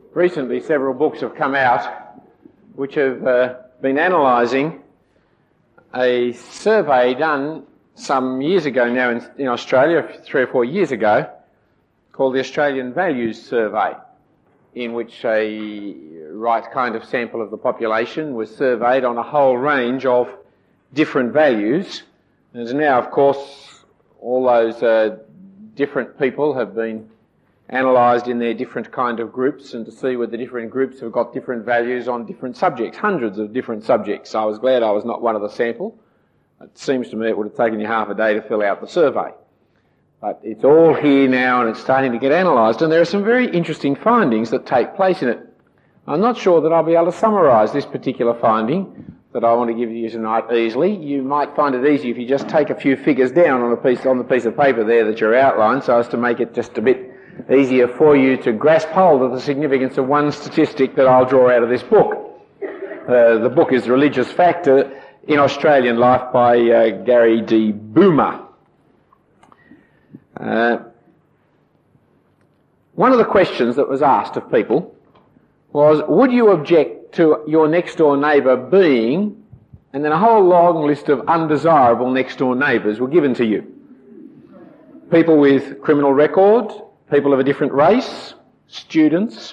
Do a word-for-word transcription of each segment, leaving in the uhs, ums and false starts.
recently several books have come out which have uh, been analysing a survey done some years ago now in, in Australia, three or four years ago, called the Australian Values Survey, in which a right kind of sample of the population was surveyed on a whole range of different values. And now, of course, all those uh, different people have been analysed in their different kind of groups, and to see whether different groups have got different values on different subjects, hundreds of different subjects. I was glad I was not one of the sample. It seems to me it would have taken you half a day to fill out the survey. But it's all here now and it's starting to get analysed, and there are some very interesting findings that take place in it. I'm not sure that I'll be able to summarise this particular finding that I want to give you tonight easily. You might find it easy if you just take a few figures down on a piece on the piece of paper there that you're outlined, so as to make it just a bit easier for you to grasp hold of the significance of one statistic that I'll draw out of this book. Uh, the book is Religious Factor in Australian Life by uh, Gary D. Boomer. Uh, one of the questions that was asked of people was, would you object to your next door neighbour being, and then a whole long list of undesirable next door neighbours were given to you. People with criminal record, people of a different race, students,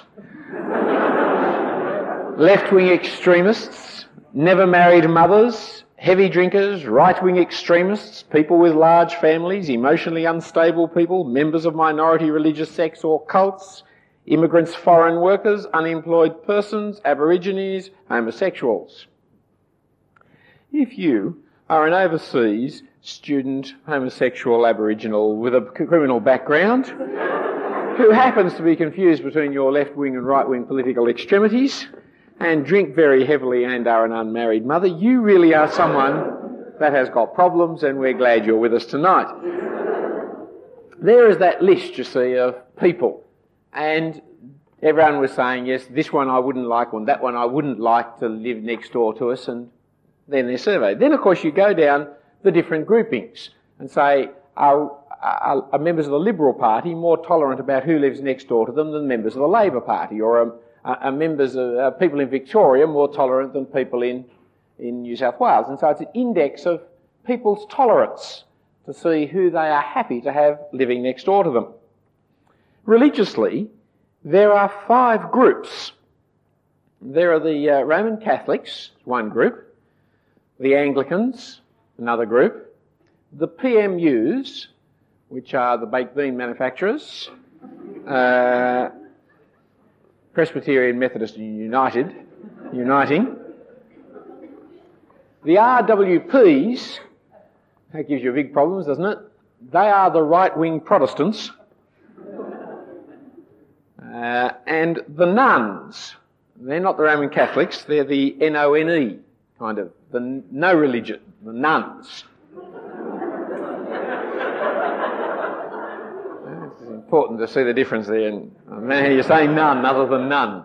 left-wing extremists, never married mothers, heavy drinkers, right-wing extremists, people with large families, emotionally unstable people, members of minority religious sects or cults, immigrants, foreign workers, unemployed persons, aborigines, homosexuals. If you are an overseas student, homosexual, aboriginal with a criminal background who happens to be confused between your left-wing and right-wing political extremities and drink very heavily and are an unmarried mother, you really are someone that has got problems, and we're glad you're with us tonight. There is that list, you see, of people. And everyone was saying, yes, this one I wouldn't like, or that one I wouldn't like to live next door to us, and then they're surveyed. Then, of course, you go down the different groupings and say, are, are, are members of the Liberal Party more tolerant about who lives next door to them than members of the Labor Party? Or are, are members of uh, people in Victoria more tolerant than people in, in New South Wales? And so it's an index of people's tolerance to see who they are happy to have living next door to them. Religiously, there are five groups. There are the uh, Roman Catholics, one group, the Anglicans, another group, the P M Us, which are the baked bean manufacturers, uh, Presbyterian Methodist United, Uniting, the R W Ps, that gives you big problems, doesn't it? They are the right-wing Protestants, Uh, and the nuns. They're not the Roman Catholics, they're the N O N E, kind of, the n- no religion, the nuns. It's important to see the difference there. And, uh, man, you're saying none other than none.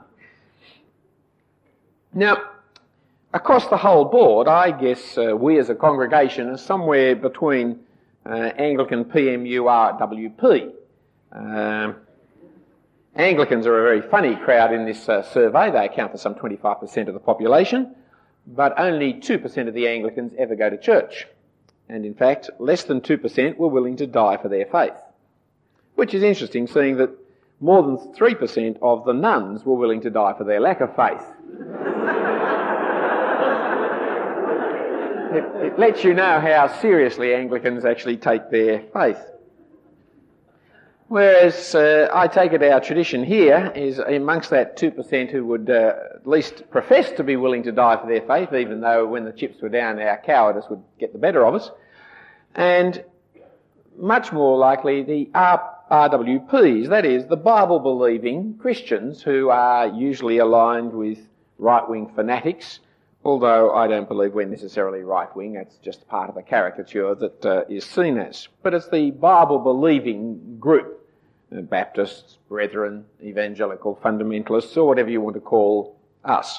Now, across the whole board, I guess uh, we as a congregation are somewhere between uh, Anglican, P M U, R W P. Um, Anglicans are a very funny crowd in this uh, survey. They account for some twenty-five percent of the population, but only two percent of the Anglicans ever go to church. And in fact, less than two percent were willing to die for their faith. Which is interesting, seeing that more than three percent of the nuns were willing to die for their lack of faith. it, it lets you know how seriously Anglicans actually take their faith. Whereas uh, I take it our tradition here is amongst that two percent who would uh, at least profess to be willing to die for their faith, even though when the chips were down our cowardice would get the better of us, and much more likely the R W Ps, that is, the Bible-believing Christians who are usually aligned with right-wing fanatics, although I don't believe we're necessarily right-wing, that's just part of the caricature that uh, is seen as. But it's the Bible-believing group, Baptists, Brethren, Evangelical Fundamentalists, or whatever you want to call us.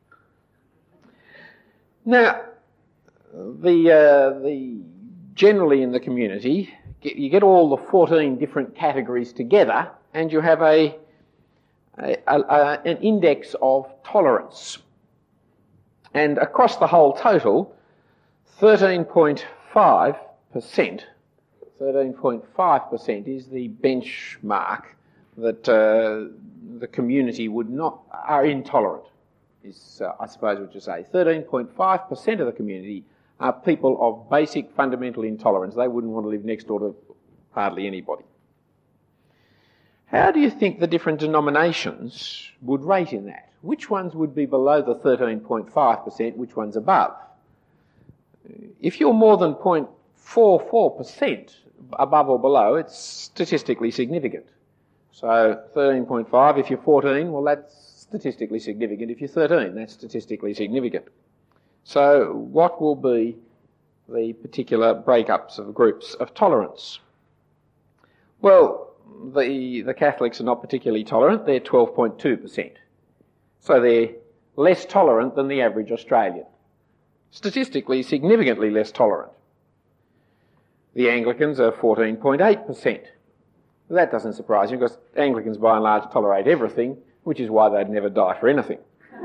Now, the, uh, the generally in the community, you get all the fourteen different categories together, and you have a a, a, an index of tolerance. And across the whole total, thirteen point five percent, thirteen point five percent is the benchmark that uh, the community would not, are intolerant, is uh, I suppose what you say. thirteen point five percent of the community are people of basic fundamental intolerance. They wouldn't want to live next door to hardly anybody. How do you think the different denominations would rate in that? Which ones would be below the thirteen point five percent, which ones above? If you're more than zero point four four percent above or below, it's statistically significant. So thirteen point five, if you're fourteen, well, that's statistically significant. If you're thirteen, that's statistically significant. So what will be the particular breakups of groups of tolerance? Well, the, the Catholics are not particularly tolerant. They're twelve point two percent. So they're less tolerant than the average Australian. Statistically, significantly less tolerant. The Anglicans are fourteen point eight percent. That doesn't surprise you, because Anglicans by and large tolerate everything, which is why they'd never die for anything.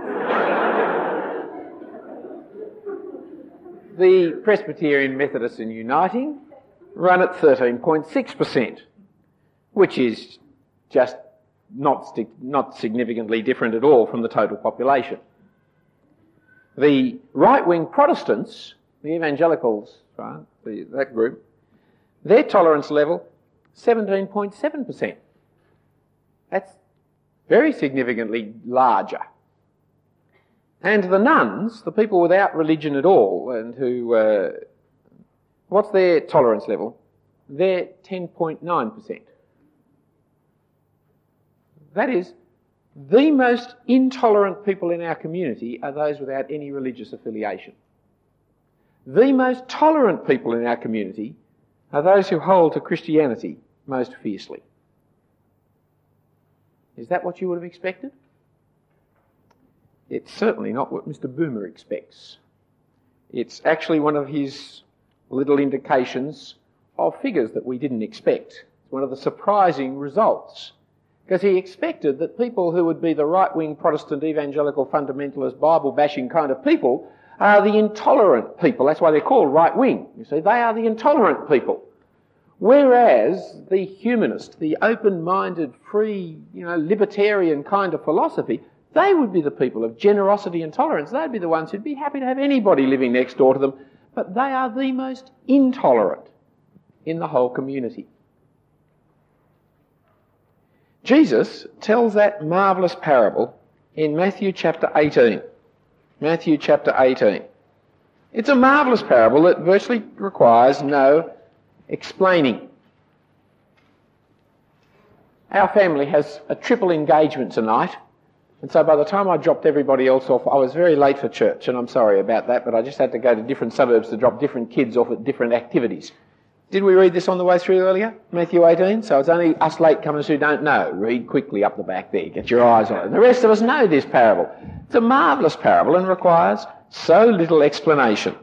The Presbyterian, Methodists and Uniting run at thirteen point six percent, which is just not, sti- not significantly different at all from the total population. The right-wing Protestants, the evangelicals, right, the, that group, their tolerance level, seventeen point seven percent. That's very significantly larger. And the nuns, the people without religion at all, and who, uh, what's their tolerance level? They're ten point nine percent. That is, the most intolerant people in our community are those without any religious affiliation. The most tolerant people in our community are those who hold to Christianity most fiercely. Is that what you would have expected? It's certainly not what Mister Boomer expects. It's actually one of his little indications of figures that we didn't expect. It's one of the surprising results. Because he expected that people who would be the right-wing Protestant, evangelical, fundamentalist, Bible-bashing kind of people are the intolerant people. That's why they're called right-wing. You see, they are the intolerant people. Whereas the humanist, the open-minded, free, you know, libertarian kind of philosophy, they would be the people of generosity and tolerance. They'd be the ones who'd be happy to have anybody living next door to them. But they are the most intolerant in the whole community. Jesus tells that marvellous parable in Matthew chapter eighteen. Matthew chapter eighteen. It's a marvellous parable that virtually requires no explaining. Our family has a triple engagement tonight, and so by the time I dropped everybody else off, I was very late for church, and I'm sorry about that, but I just had to go to different suburbs to drop different kids off at different activities. Did we read this on the way through earlier? Matthew eighteen? So it's only us latecomers who don't know. Read quickly up the back there. Get your eyes on it. The rest of us know this parable. It's a marvellous parable and requires so little explanation.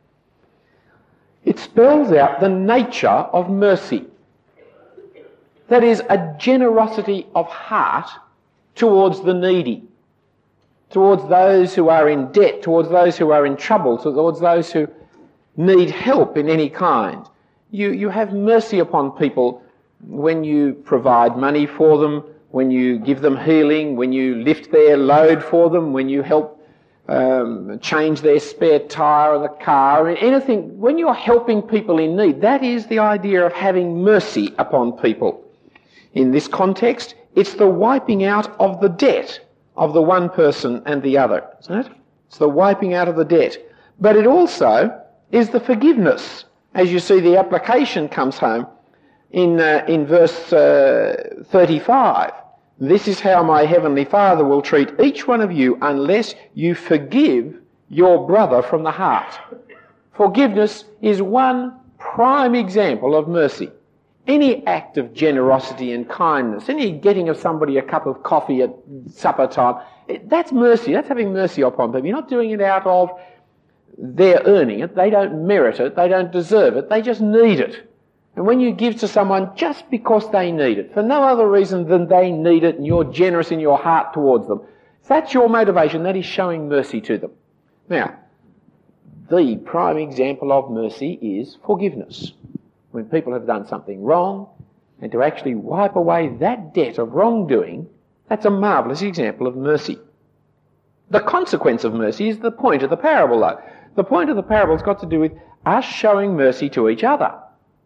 It spells out the nature of mercy. That is, a generosity of heart towards the needy, towards those who are in debt, towards those who are in trouble, towards those who need help in any kind. You, you have mercy upon people when you provide money for them, when you give them healing, when you lift their load for them, when you help um, change their spare tyre on the car, anything. When you're helping people in need, that is the idea of having mercy upon people. In this context, it's the wiping out of the debt of the one person and the other, isn't it? It's the wiping out of the debt. But it also is the forgiveness. As you see, the application comes home in, uh, in verse uh, thirty-five. This is how my heavenly Father will treat each one of you unless you forgive your brother from the heart. Forgiveness is one prime example of mercy. Any act of generosity and kindness, any getting of somebody a cup of coffee at supper time, that's mercy. That's having mercy upon people. You're not doing it out of they're earning it, they don't merit it, they don't deserve it, they just need it. And when you give to someone just because they need it, for no other reason than they need it and you're generous in your heart towards them, if that's your motivation, that is showing mercy to them. Now, the prime example of mercy is forgiveness. When people have done something wrong, and to actually wipe away that debt of wrongdoing, that's a marvellous example of mercy. The consequence of mercy is the point of the parable, though. The point of the parable has got to do with us showing mercy to each other.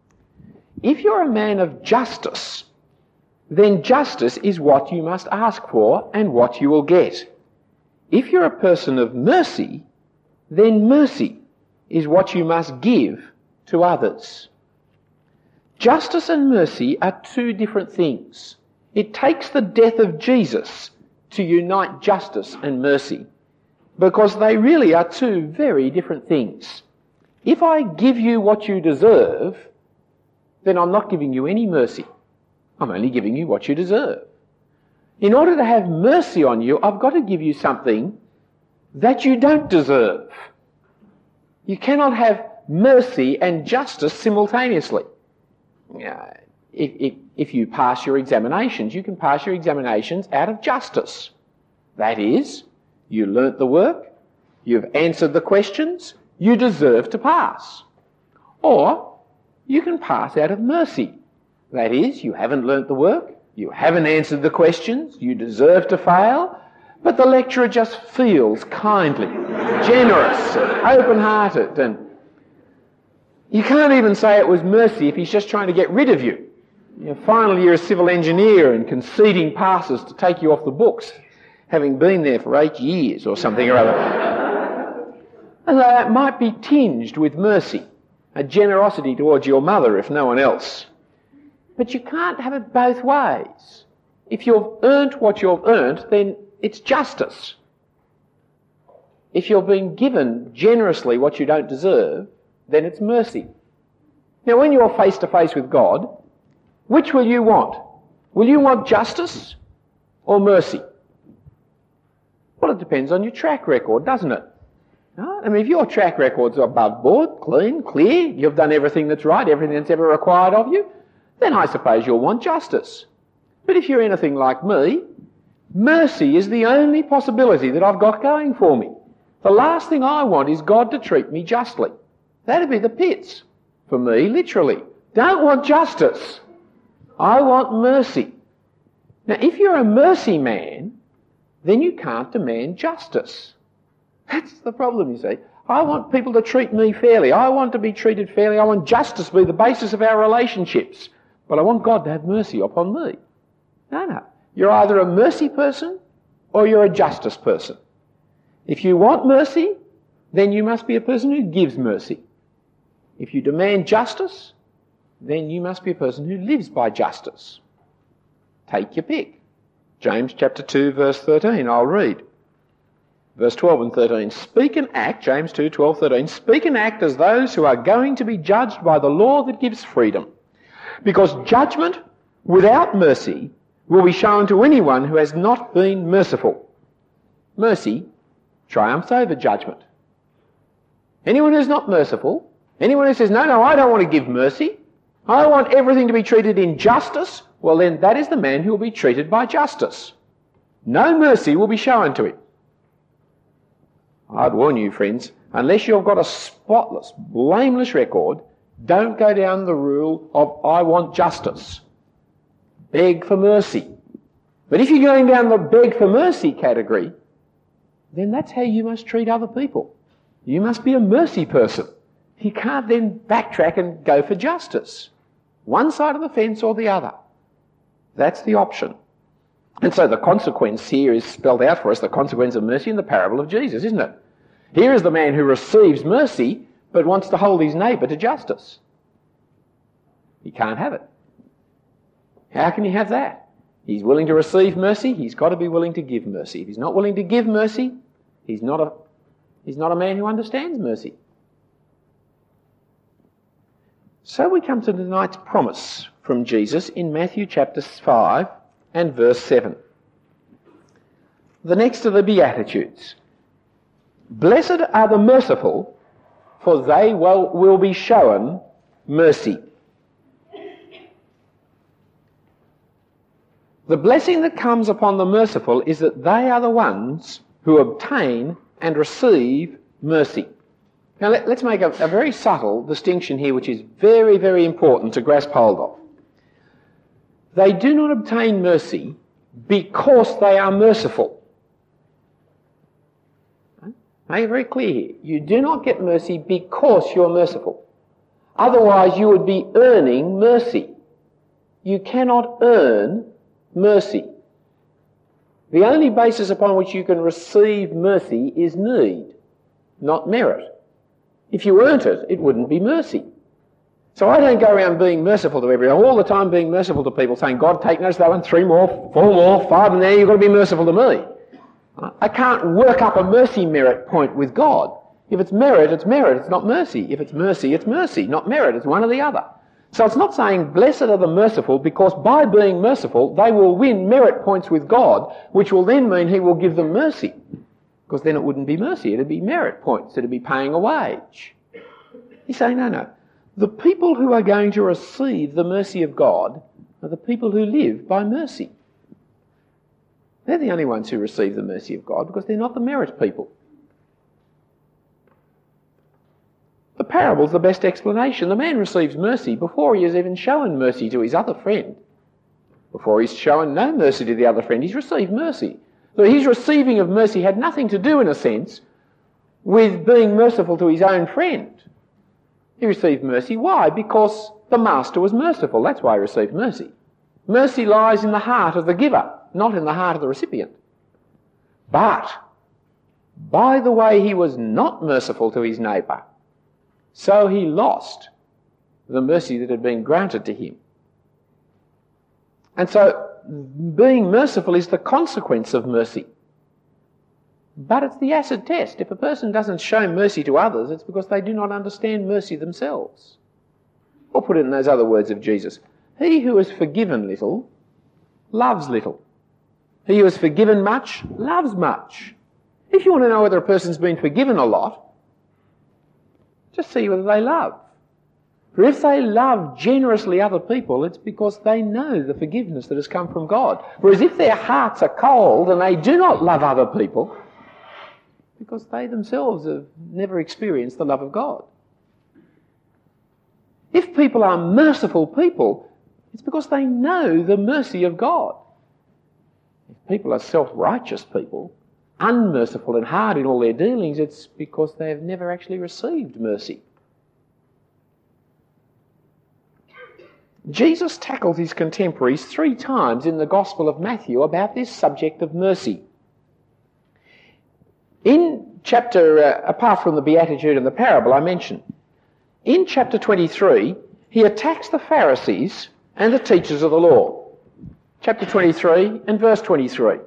If you're a man of justice, then justice is what you must ask for and what you will get. If you're a person of mercy, then mercy is what you must give to others. Justice and mercy are two different things. It takes the death of Jesus to unite justice and mercy, because they really are two very different things. If I give you what you deserve, then I'm not giving you any mercy. I'm only giving you what you deserve. In order to have mercy on you, I've got to give you something that you don't deserve. You cannot have mercy and justice simultaneously. Uh, if, if, if you pass your examinations, you can pass your examinations out of justice. That is, you learnt the work, you've answered the questions, you deserve to pass. Or you can pass out of mercy. That is, you haven't learnt the work, you haven't answered the questions, you deserve to fail, but the lecturer just feels kindly, generous, and open-hearted, and you can't even say it was mercy if he's just trying to get rid of you. You know, final year as civil engineer and conceding passes to take you off the books, having been there for eight years or something or other. And that might be tinged with mercy, a generosity towards your mother if no one else. But you can't have it both ways. If you've earned what you've earned, then it's justice. If you're being given generously what you don't deserve, then it's mercy. Now, when you're face to face with God, which will you want? Will you want justice or mercy? Well, it depends on your track record, doesn't it? No? I mean, if your track record's above board, clean, clear, you've done everything that's right, everything that's ever required of you, then I suppose you'll want justice. But if you're anything like me, mercy is the only possibility that I've got going for me. The last thing I want is God to treat me justly. That'd be the pits for me, literally. Don't want justice. I want mercy. Now, if you're a mercy man, then you can't demand justice. That's the problem, you see. I want people to treat me fairly. I want to be treated fairly. I want justice to be the basis of our relationships. But I want God to have mercy upon me. No, no. You're either a mercy person or you're a justice person. If you want mercy, then you must be a person who gives mercy. If you demand justice, then you must be a person who lives by justice. Take your pick. James chapter two, verse thirteen, I'll read. Verse twelve and thirteen, speak and act, James two, twelve, thirteen, speak and act as those who are going to be judged by the law that gives freedom. Because judgment without mercy will be shown to anyone who has not been merciful. Mercy triumphs over judgment. Anyone who's not merciful, anyone who says, no, no, I don't want to give mercy, I want everything to be treated in justice, well then that is the man who will be treated by justice. No mercy will be shown to him. I'd warn you, friends, unless you've got a spotless, blameless record, don't go down the rule of I want justice. Beg for mercy. But if you're going down the beg for mercy category, then that's how you must treat other people. You must be a mercy person. You can't then backtrack and go for justice. One side of the fence or the other. That's the option. And so the consequence here is spelled out for us, the consequence of mercy in the parable of Jesus, isn't it? Here is the man who receives mercy but wants to hold his neighbour to justice. He can't have it. How can he have that? He's willing to receive mercy, he's got to be willing to give mercy. If he's not willing to give mercy, he's not a, he's not a man who understands mercy. So we come to tonight's promise from Jesus in Matthew chapter five and verse seven. The next are the Beatitudes. Blessed are the merciful, for they will, will be shown mercy. The blessing that comes upon the merciful is that they are the ones who obtain and receive mercy. Now let, let's make a, a very subtle distinction here, which is very, very important to grasp hold of. They do not obtain mercy because they are merciful. Make it very clear here. You do not get mercy because you're merciful. Otherwise you would be earning mercy. You cannot earn mercy. The only basis upon which you can receive mercy is need, not merit. If you earned it, it wouldn't be mercy. So I don't go around being merciful to everyone, all the time being merciful to people, saying, God, take notice of that one, three more, four more, five, and there, you've got to be merciful to me. I can't work up a mercy merit point with God. If it's merit, it's merit, it's not mercy. If it's mercy, it's mercy, not merit, it's one or the other. So it's not saying, blessed are the merciful, because by being merciful, they will win merit points with God, which will then mean he will give them mercy. Because then it wouldn't be mercy, it'd be merit points, it'd be paying a wage. He's saying, no, no. The people who are going to receive the mercy of God are the people who live by mercy. They're the only ones who receive the mercy of God because they're not the merit people. The parable's the best explanation. The man receives mercy before he has even shown mercy to his other friend. Before he's shown no mercy to the other friend, he's received mercy. So his receiving of mercy had nothing to do, in a sense, with being merciful to his own friend. He received mercy. Why? Because the master was merciful. That's why he received mercy. Mercy lies in the heart of the giver, not in the heart of the recipient. But by the way he was not merciful to his neighbour, so he lost the mercy that had been granted to him. And so being merciful is the consequence of mercy. But it's the acid test. If a person doesn't show mercy to others, it's because they do not understand mercy themselves. Or put it in those other words of Jesus, he who is forgiven little, loves little. He who is forgiven much, loves much. If you want to know whether a person's been forgiven a lot, just see whether they love. For if they love generously other people, it's because they know the forgiveness that has come from God. Whereas if their hearts are cold and they do not love other people, because they themselves have never experienced the love of God. If people are merciful people, it's because they know the mercy of God. If people are self-righteous people, unmerciful and hard in all their dealings, it's because they have never actually received mercy. Jesus tackles his contemporaries three times in the Gospel of Matthew about this subject of mercy. In chapter, uh, apart from the Beatitude and the parable I mentioned, in chapter twenty-three, he attacks the Pharisees and the teachers of the law. Chapter twenty-three and verse twenty-three.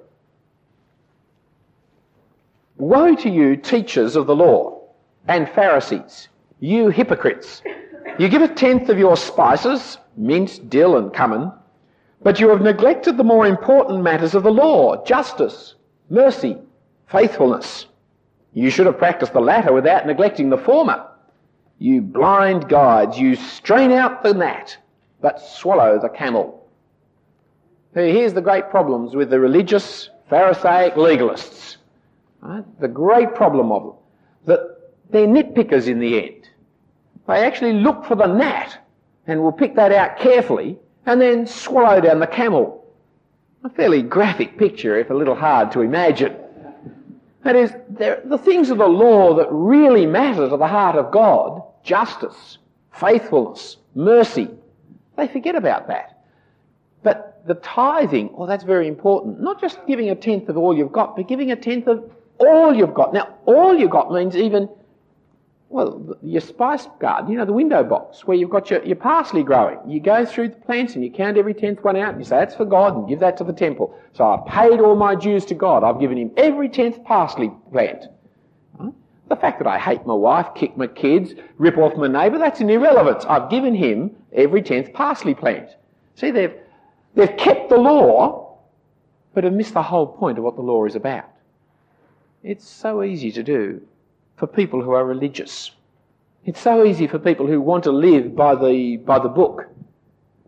Woe to you, teachers of the law and Pharisees, you hypocrites! You give a tenth of your spices, mint, dill and cumin, but you have neglected the more important matters of the law, justice, mercy, faithfulness. You should have practiced the latter without neglecting the former. You blind guides, you strain out the gnat, but swallow the camel. Here's the great problems with the religious, Pharisaic legalists. Right? The great problem of them, that they're nitpickers in the end. They actually look for the gnat and will pick that out carefully and then swallow down the camel. A fairly graphic picture, if a little hard to imagine. That is, the things of the law that really matter to the heart of God, justice, faithfulness, mercy, they forget about that. But the tithing, well, that's very important. Not just giving a tenth of all you've got, but giving a tenth of all you've got. Now, all you've got means even, well, your spice garden, you know, the window box where you've got your, your parsley growing. You go through the plants and you count every tenth one out and you say, that's for God, and give that to the temple. So I've paid all my dues to God. I've given him every tenth parsley plant. Right? The fact that I hate my wife, kick my kids, rip off my neighbour, that's an irrelevance. I've given him every tenth parsley plant. See, they've, they've kept the law, but have missed the whole point of what the law is about. It's so easy to do for people who are religious. It's so easy for people who want to live by the, by the book.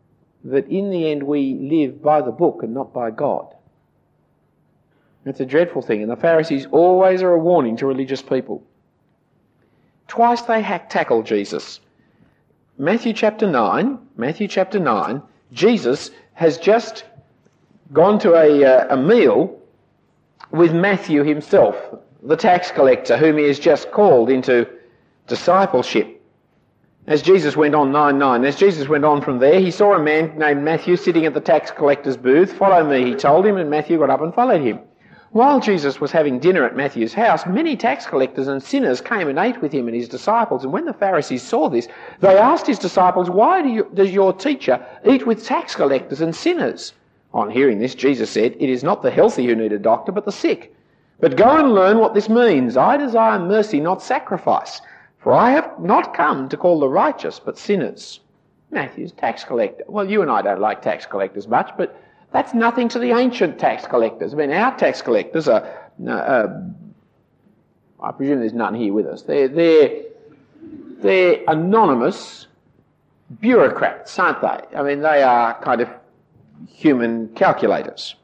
that in the end we live by the book and not by God. It's a dreadful thing, and the Pharisees always are a warning to religious people. Twice they hack tackle Jesus. Matthew chapter nine, Matthew chapter nine, Jesus has just gone to a, uh, a meal with Matthew himself, the tax collector, whom he has just called into discipleship. As Jesus went on, nine nine, as Jesus went on from there, he saw a man named Matthew sitting at the tax collector's booth. "Follow me," he told him, and Matthew got up and followed him. While Jesus was having dinner at Matthew's house, many tax collectors and sinners came and ate with him and his disciples. And when the Pharisees saw this, they asked his disciples, "Why do you, does your teacher eat with tax collectors and sinners?" On hearing this, Jesus said, "It is not the healthy who need a doctor, but the sick. But go and learn what this means. I desire mercy, not sacrifice. For I have not come to call the righteous, but sinners." Matthew's tax collector. Well, you and I don't like tax collectors much, but that's nothing to the ancient tax collectors. I mean, our tax collectors are, uh, I presume there's none here with us, they're, they're, they're anonymous bureaucrats, aren't they? I mean, they are kind of human calculators.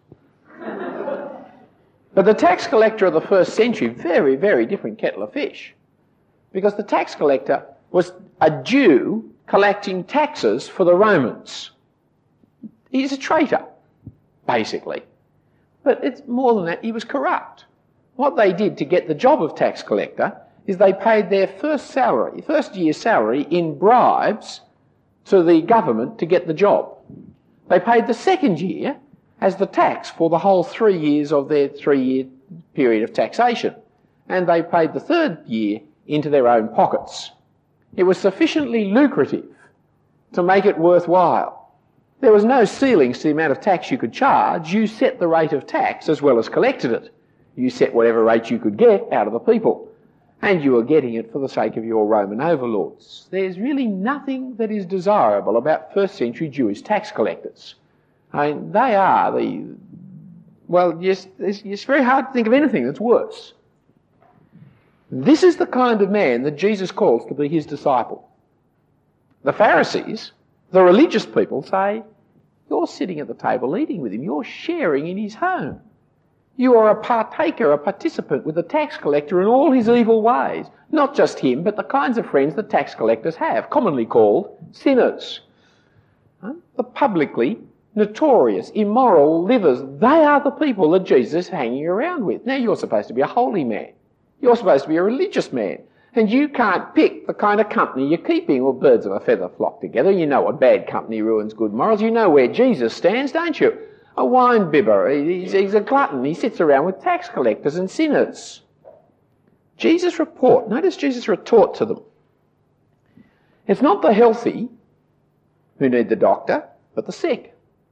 But the tax collector of the first century, very, very different kettle of fish. Because the tax collector was a Jew collecting taxes for the Romans. He's a traitor, basically. But it's more than that, he was corrupt. What they did to get the job of tax collector is they paid their first salary, first year's salary, in bribes to the government to get the job. They paid the second year as the tax for the whole three years of their three-year period of taxation. And they paid the third year into their own pockets. It was sufficiently lucrative to make it worthwhile. There was no ceilings to the amount of tax you could charge. You set the rate of tax as well as collected it. You set whatever rate you could get out of the people. And you were getting it for the sake of your Roman overlords. There's really nothing that is desirable about first century Jewish tax collectors. I mean, they are the... Well, yes, it's, it's very hard to think of anything that's worse. This is the kind of man that Jesus calls to be his disciple. The Pharisees, the religious people, say, "You're sitting at the table eating with him. You're sharing in his home. You are a partaker, a participant with the tax collector in all his evil ways. Not just him, but the kinds of friends that tax collectors have, commonly called sinners. The publicly notorious, immoral livers, they are the people that Jesus is hanging around with. Now, you're supposed to be a holy man. You're supposed to be a religious man. And you can't pick the kind of company you're keeping. Well, birds of a feather flock together. You know what bad company ruins good morals. You know where Jesus stands, don't you? A wine bibber. He's, he's a glutton. He sits around with tax collectors and sinners. Jesus' report, notice Jesus' retort to them. It's not the healthy who need the doctor, but the sick.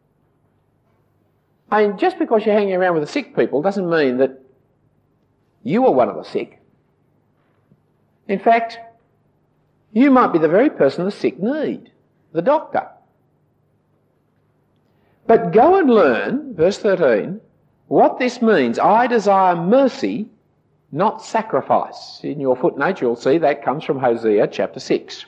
I mean, just because you're hanging around with the sick people doesn't mean that you are one of the sick. In fact, you might be the very person the sick need, the doctor. But go and learn, verse thirteen, what this means. I desire mercy, not sacrifice. In your footnote you'll see that comes from Hosea chapter six.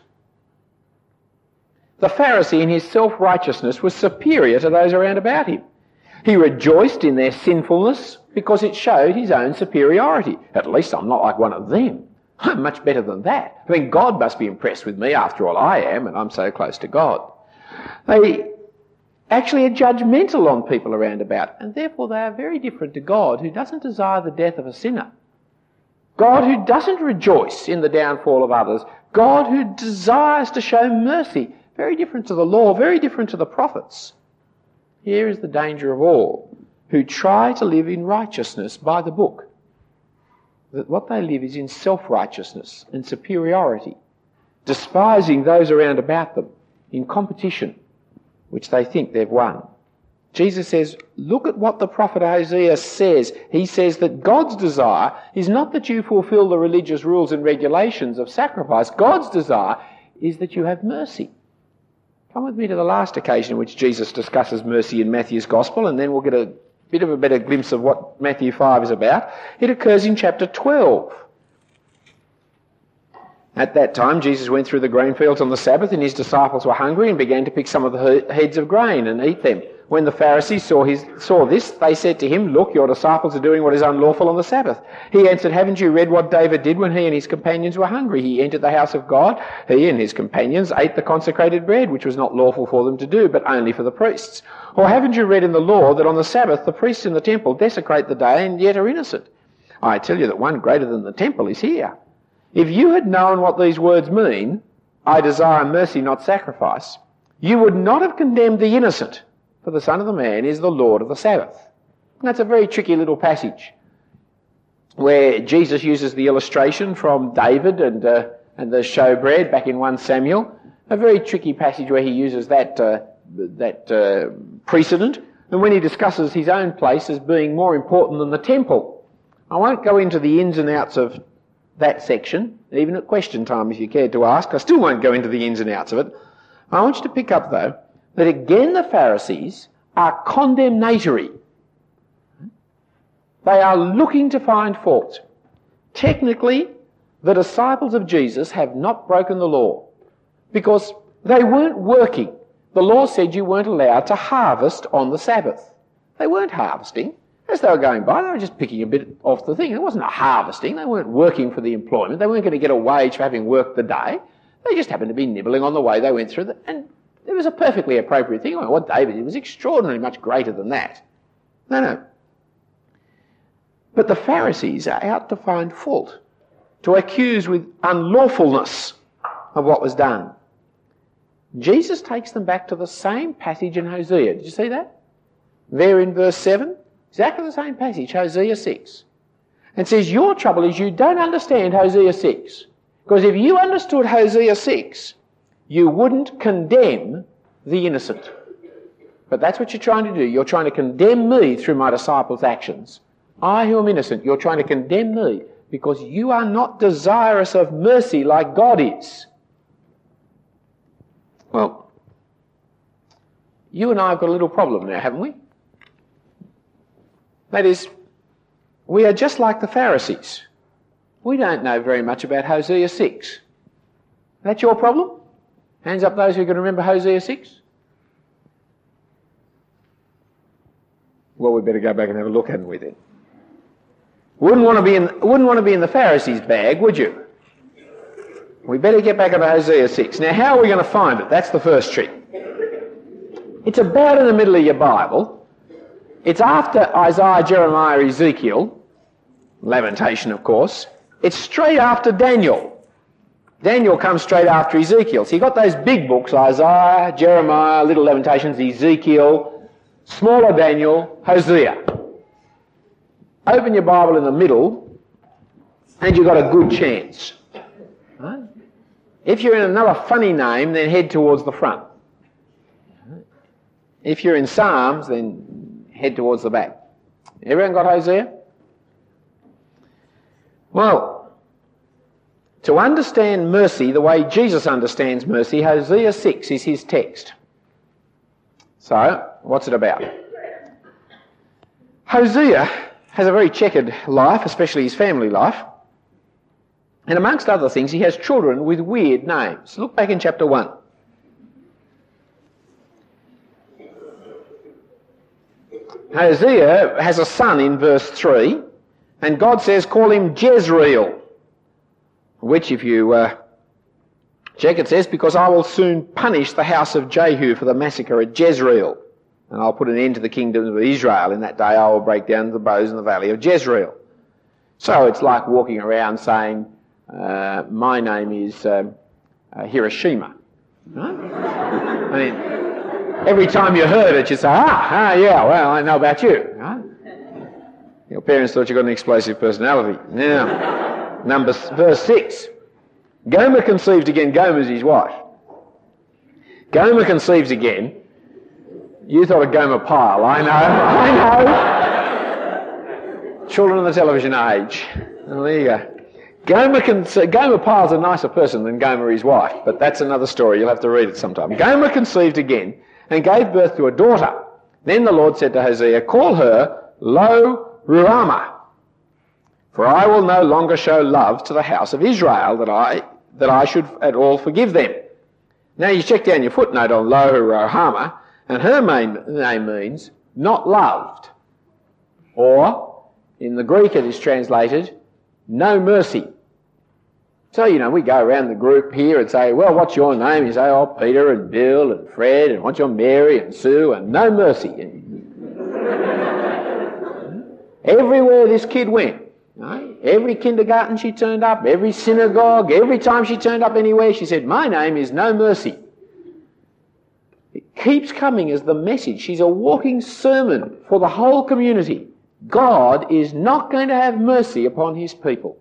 The Pharisee in his self-righteousness was superior to those around about him. He rejoiced in their sinfulness because it showed his own superiority. At least I'm not like one of them. I'm much better than that. I mean, God must be impressed with me. After all, I am, and I'm so close to God. They actually are judgmental on people around about, and therefore they are very different to God, who doesn't desire the death of a sinner. God who doesn't rejoice in the downfall of others. God who desires to show mercy. Very different to the law, very different to the prophets. Here is the danger of all who try to live in righteousness by the book. That what they live is in self-righteousness and superiority, despising those around about them in competition, which they think they've won. Jesus says, look at what the prophet Hosea says. He says that God's desire is not that you fulfill the religious rules and regulations of sacrifice. God's desire is that you have mercy. Come with me to the last occasion in which Jesus discusses mercy in Matthew's Gospel, and then we'll get a bit of a better glimpse of what Matthew five is about. It occurs in chapter twelve. At that time, Jesus went through the grain fields on the Sabbath, and his disciples were hungry and began to pick some of the heads of grain and eat them. When the Pharisees saw, his, saw this, they said to him, "Look, your disciples are doing what is unlawful on the Sabbath." He answered, "Haven't you read what David did when he and his companions were hungry? He entered the house of God. He and his companions ate the consecrated bread, which was not lawful for them to do, but only for the priests. Or haven't you read in the law that on the Sabbath the priests in the temple desecrate the day and yet are innocent? I tell you that one greater than the temple is here. If you had known what these words mean, 'I desire mercy, not sacrifice,' you would not have condemned the innocent, for the Son of the Man is the Lord of the Sabbath." And that's a very tricky little passage where Jesus uses the illustration from David and uh, and the showbread back in First Samuel. A very tricky passage where he uses that uh, that uh, precedent, and when he discusses his own place as being more important than the temple. I won't go into the ins and outs of that section, even at question time if you cared to ask. I still won't go into the ins and outs of it. I want you to pick up, though, that again the Pharisees are condemnatory. They are looking to find fault. Technically, the disciples of Jesus have not broken the law because they weren't working. The law said you weren't allowed to harvest on the Sabbath. They weren't harvesting. As they were going by, they were just picking a bit off the thing. It wasn't a harvesting. They weren't working for the employment. They weren't going to get a wage for having worked the day. They just happened to be nibbling on the way they went through. The, and it was a perfectly appropriate thing. I mean, what David did was extraordinarily much greater than that. No, no. But the Pharisees are out to find fault, to accuse with unlawfulness of what was done. Jesus takes them back to the same passage in Hosea. Did you see that? There in verse seven. Exactly the same passage, Hosea six. And says, your trouble is you don't understand Hosea six. Because if you understood Hosea six, you wouldn't condemn the innocent. But that's what you're trying to do. You're trying to condemn me through my disciples' actions. I who am innocent, you're trying to condemn me because you are not desirous of mercy like God is. Well, you and I have got a little problem now, haven't we? That is, we are just like the Pharisees. We don't know very much about Hosea six. That's your problem? Hands up those who can remember Hosea six. Well, we better go back and have a look, hadn't we then? Wouldn't want to be in, wouldn't want to be in the Pharisees' bag, would you? We better get back to Hosea six. Now, how are we going to find it? That's the first trick. It's about in the middle of your Bible. It's after Isaiah, Jeremiah, Ezekiel, Lamentation, of course. It's straight after Daniel. Daniel comes straight after Ezekiel. So you've got those big books, Isaiah, Jeremiah, Little Lamentations, Ezekiel, smaller Daniel, Hosea. Open your Bible in the middle and you've got a good chance. Right? If you're in another funny name, then head towards the front. If you're in Psalms, then head towards the back. Everyone got Hosea? Well, to understand mercy the way Jesus understands mercy, Hosea six is his text. So, what's it about? Hosea has a very checkered life, especially his family life. And amongst other things, he has children with weird names. Look back in chapter one. Hosea has a son in verse three, and God says, call him Jezreel, which if you uh, check it says, because I will soon punish the house of Jehu for the massacre at Jezreel, and I'll put an end to the kingdom of Israel. In that day I will break down the bows in the valley of Jezreel. So it's like walking around saying, uh, my name is um, uh, Hiroshima. Right? I mean, every time you heard it, you say, ah, ah, yeah, well, I know about you. Right? Your parents thought you got an explosive personality. Now, number verse six. Gomer conceived again. Gomer's his wife. Gomer conceives again. You thought of Gomer Pyle. I know, I know. Children of the television age. Well, there you go. Gomer, conce- Gomer Pyle's a nicer person than Gomer his wife, but that's another story. You'll have to read it sometime. Gomer conceived again and gave birth to a daughter. Then the Lord said to Hosea, call her Lo Ruhamah, for I will no longer show love to the house of Israel that I that I should at all forgive them. Now you check down your footnote on Lo-Ruhamah, and her main name means not loved. Or, in the Greek it is translated, no mercy. So, you know, we go around the group here and say, well, what's your name? You say, oh, Peter and Bill and Fred, and what's your Mary and Sue, and no mercy. Everywhere this kid went, right? Every kindergarten she turned up, every synagogue, every time she turned up anywhere, she said, my name is no mercy. It keeps coming as the message. She's a walking sermon for the whole community. God is not going to have mercy upon his people.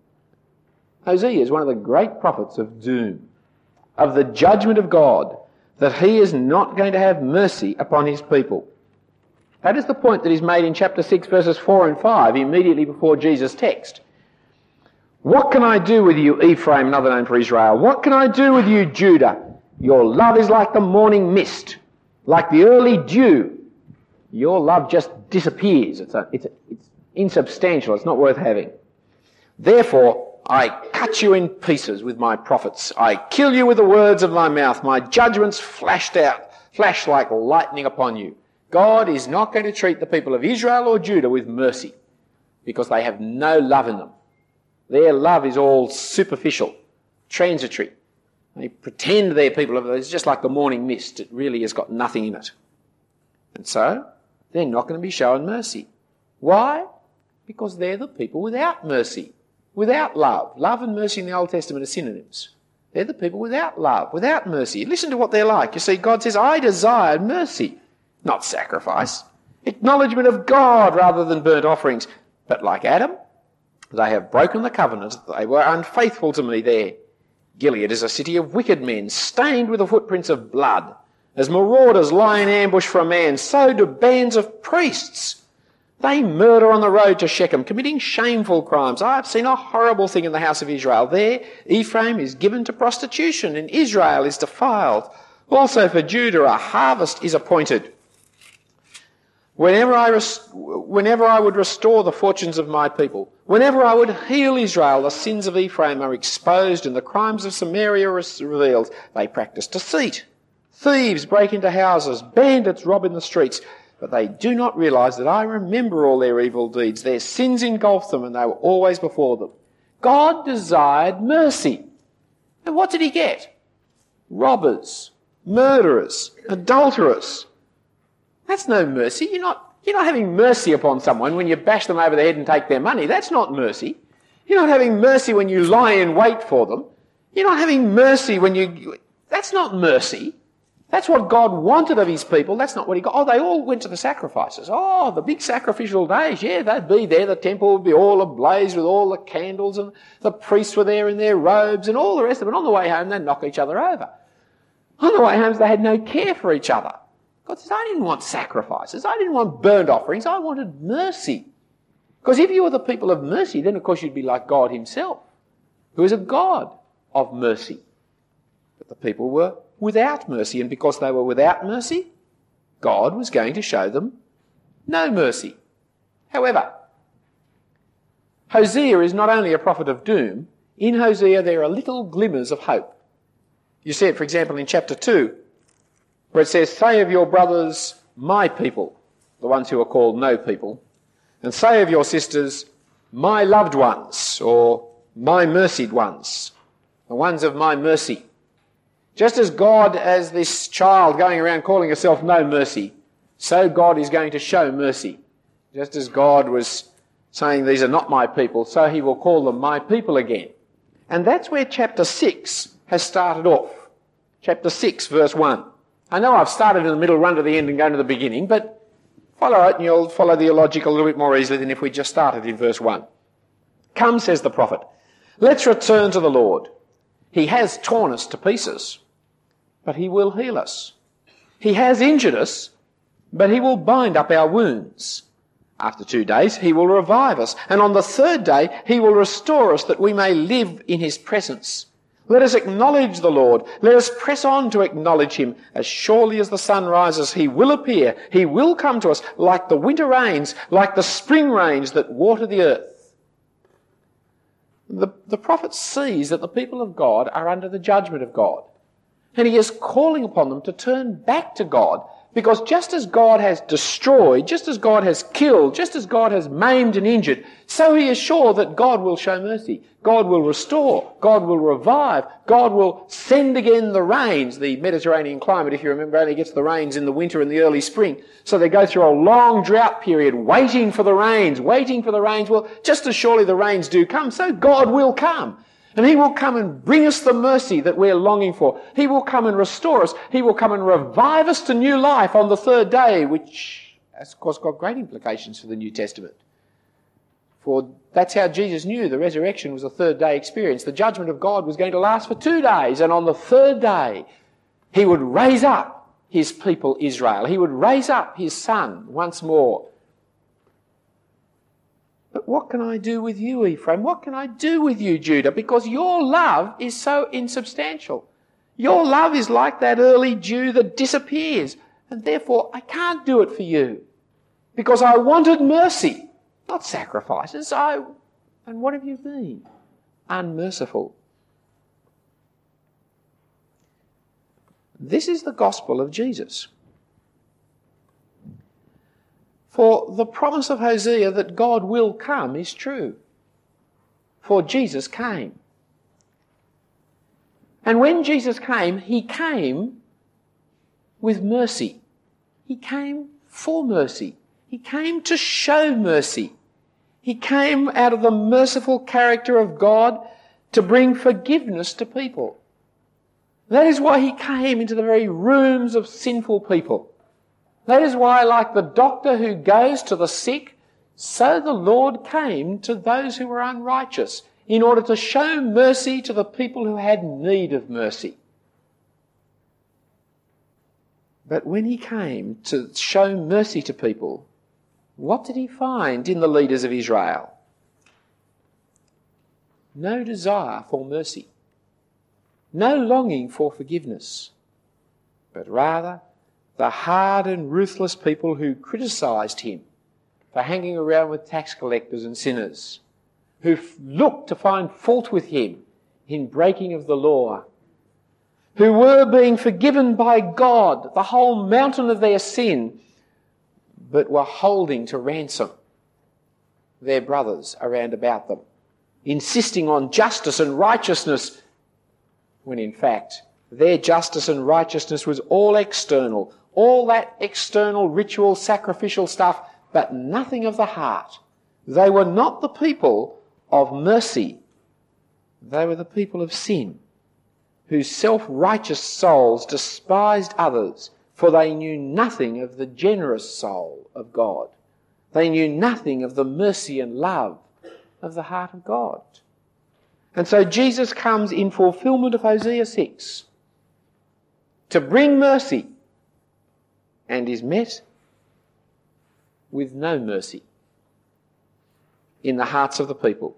Hosea is one of the great prophets of doom, of the judgment of God, that he is not going to have mercy upon his people. That is the point that is made in chapter six, verses four and five, immediately before Jesus' text. What can I do with you, Ephraim, another name for Israel? What can I do with you, Judah? Your love is like the morning mist, like the early dew. Your love just disappears. It's, a, it's, a, it's insubstantial. It's not worth having. Therefore, I cut you in pieces with my prophets. I kill you with the words of my mouth. My judgments flashed out, flash like lightning upon you. God is not going to treat the people of Israel or Judah with mercy because they have no love in them. Their love is all superficial, transitory. They pretend they're people of it. It's just like the morning mist. It really has got nothing in it. And so, they're not going to be shown mercy. Why? Because they're the people without mercy. Without love. Love and mercy in the Old Testament are synonyms. They're the people without love, without mercy. Listen to what they're like. You see, God says, I desired mercy, not sacrifice. Acknowledgement of God rather than burnt offerings. But like Adam, they have broken the covenant. They were unfaithful to me there. Gilead is a city of wicked men, stained with the footprints of blood. As marauders lie in ambush for a man, so do bands of priests. They murder on the road to Shechem, committing shameful crimes. I have seen a horrible thing in the house of Israel. There, Ephraim is given to prostitution, and Israel is defiled. Also for Judah, a harvest is appointed. Whenever I, rest- whenever I would restore the fortunes of my people, whenever I would heal Israel, the sins of Ephraim are exposed and the crimes of Samaria are revealed. They practice deceit. Thieves break into houses. Bandits rob in the streets. But they do not realise that I remember all their evil deeds. Their sins engulfed them and they were always before them. God desired mercy. And what did he get? Robbers, murderers, adulterers. That's no mercy. You're not, you're not having mercy upon someone when you bash them over the head and take their money. That's not mercy. You're not having mercy when you lie in wait for them. You're not having mercy when you... That's not mercy. That's what God wanted of his people. That's not what he got. Oh, they all went to the sacrifices. Oh, the big sacrificial days. Yeah, they'd be there. The temple would be all ablaze with all the candles, and the priests were there in their robes and all the rest of it. On the way home, they'd knock each other over. On the way home, they had no care for each other. God says, I didn't want sacrifices. I didn't want burnt offerings. I wanted mercy. Because if you were the people of mercy, then of course you'd be like God himself, who is a God of mercy. But the people were without mercy, and because they were without mercy, God was going to show them no mercy. However, Hosea is not only a prophet of doom. In Hosea there are little glimmers of hope. You see it, for example, in chapter two, where it says, say of your brothers, my people, the ones who are called no people, and say of your sisters, my loved ones, or my mercied ones, the ones of my mercy. Just as God, as this child going around calling herself no mercy, so God is going to show mercy. Just as God was saying these are not my people, so he will call them my people again. And that's where chapter six has started off. Chapter six, verse one. I know I've started in the middle, run to the end and go to the beginning, but follow it and you'll follow the logic a little bit more easily than if we just started in verse one. Come, says the prophet, let's return to the Lord. He has torn us to pieces, but he will heal us. He has injured us, but he will bind up our wounds. After two days, he will revive us, and on the third day, he will restore us that we may live in his presence. Let us acknowledge the Lord. Let us press on to acknowledge him. As surely as the sun rises, he will appear. He will come to us like the winter rains, like the spring rains that water the earth. The, the prophet sees that the people of God are under the judgment of God. And he is calling upon them to turn back to God, because just as God has destroyed, just as God has killed, just as God has maimed and injured, so he is sure that God will show mercy. God will restore. God will revive. God will send again the rains. The Mediterranean climate, if you remember, only gets the rains in the winter and the early spring. So they go through a long drought period waiting for the rains, waiting for the rains. Well, just as surely the rains do come, so God will come. And he will come and bring us the mercy that we're longing for. He will come and restore us. He will come and revive us to new life on the third day, which has, of course, got great implications for the New Testament. For that's how Jesus knew the resurrection was a third day experience. The judgment of God was going to last for two days, and on the third day, he would raise up his people Israel. He would raise up his son once more. But what can I do with you, Ephraim? What can I do with you, Judah? Because your love is so insubstantial. Your love is like that early dew that disappears. And therefore, I can't do it for you. Because I wanted mercy, not sacrifices. I, and what have you been? Unmerciful. This is the gospel of Jesus. For the promise of Hosea that God will come is true. For Jesus came. And when Jesus came, he came with mercy. He came for mercy. He came to show mercy. He came out of the merciful character of God to bring forgiveness to people. That is why he came into the very rooms of sinful people. That is why, like the doctor who goes to the sick, so the Lord came to those who were unrighteous, in order to show mercy to the people who had need of mercy. But when he came to show mercy to people, what did he find in the leaders of Israel? No desire for mercy, no longing for forgiveness, but rather the hard and ruthless people who criticised him for hanging around with tax collectors and sinners, who looked to find fault with him in breaking of the law, who were being forgiven by God, the whole mountain of their sin, but were holding to ransom their brothers around about them, insisting on justice and righteousness, when in fact their justice and righteousness was all external, all that external ritual sacrificial stuff, but nothing of the heart. They were not the people of mercy. They were the people of sin, whose self-righteous souls despised others, for they knew nothing of the generous soul of God. They knew nothing of the mercy and love of the heart of God. And so Jesus comes in fulfillment of Hosea six to bring mercy, and is met with no mercy in the hearts of the people.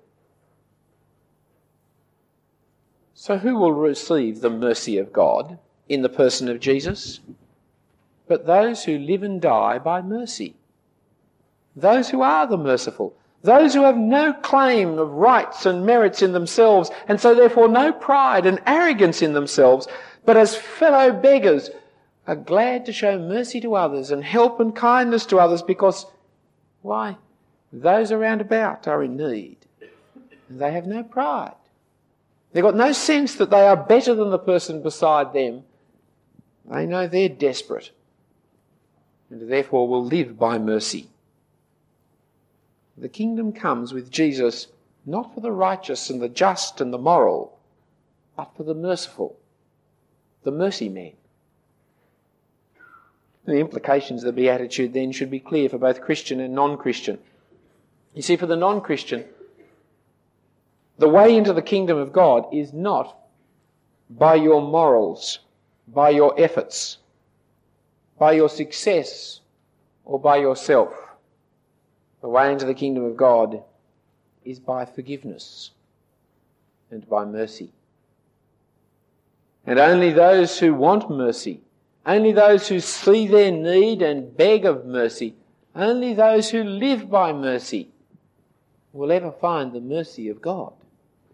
So who will receive the mercy of God in the person of Jesus? But those who live and die by mercy. Those who are the merciful. Those who have no claim of rights and merits in themselves, and so therefore no pride and arrogance in themselves, but as fellow beggars are glad to show mercy to others and help and kindness to others because, why, those around about are in need. And they have no pride. They've got no sense that they are better than the person beside them. They know they're desperate and therefore will live by mercy. The kingdom comes with Jesus not for the righteous and the just and the moral, but for the merciful, the mercy man. The implications of the Beatitude then should be clear for both Christian and non-Christian. You see, for the non-Christian, the way into the kingdom of God is not by your morals, by your efforts, by your success, or by yourself. The way into the kingdom of God is by forgiveness and by mercy. And only those who want mercy, only those who see their need and beg of mercy, only those who live by mercy will ever find the mercy of God.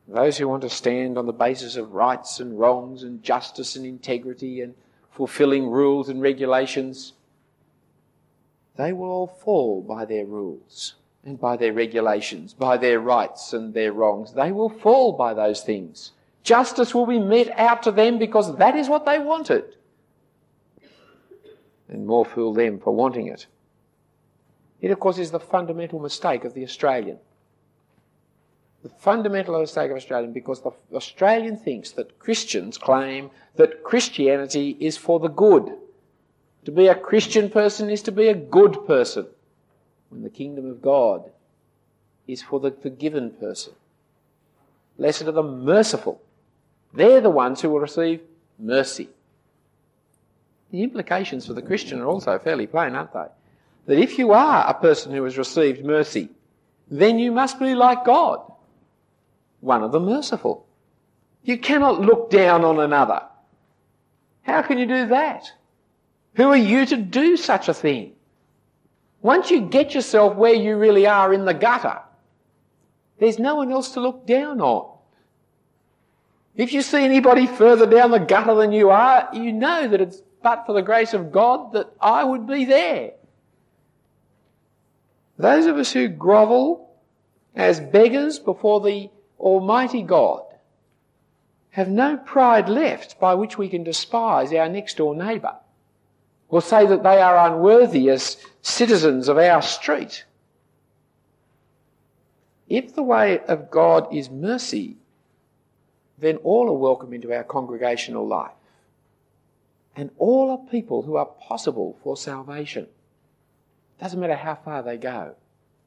those who want to stand on the basis of rights and wrongs and justice and integrity and fulfilling rules and regulations, they will all fall by their rules and by their regulations, by their rights and their wrongs. They will fall by those things. Justice will be met out to them because that is what they wanted. And more fool them for wanting it. It, of course, is the fundamental mistake of the Australian. The fundamental mistake of Australian, because the Australian thinks that Christians claim that Christianity is for the good. To be a Christian person is to be a good person, when the kingdom of God is for the forgiven person. Blessed are the merciful. They're the ones who will receive mercy. The implications for the Christian are also fairly plain, aren't they? That if you are a person who has received mercy, then you must be like God, one of the merciful. You cannot look down on another. How can you do that? Who are you to do such a thing? Once you get yourself where you really are in the gutter, there's no one else to look down on. If you see anybody further down the gutter than you are, you know that it's but for the grace of God that I would be there. Those of us who grovel as beggars before the Almighty God have no pride left by which we can despise our next door neighbour, or say that they are unworthy as citizens of our street. If the way of God is mercy, then all are welcome into our congregational life. And all are people who are possible for salvation. Doesn't matter how far they go.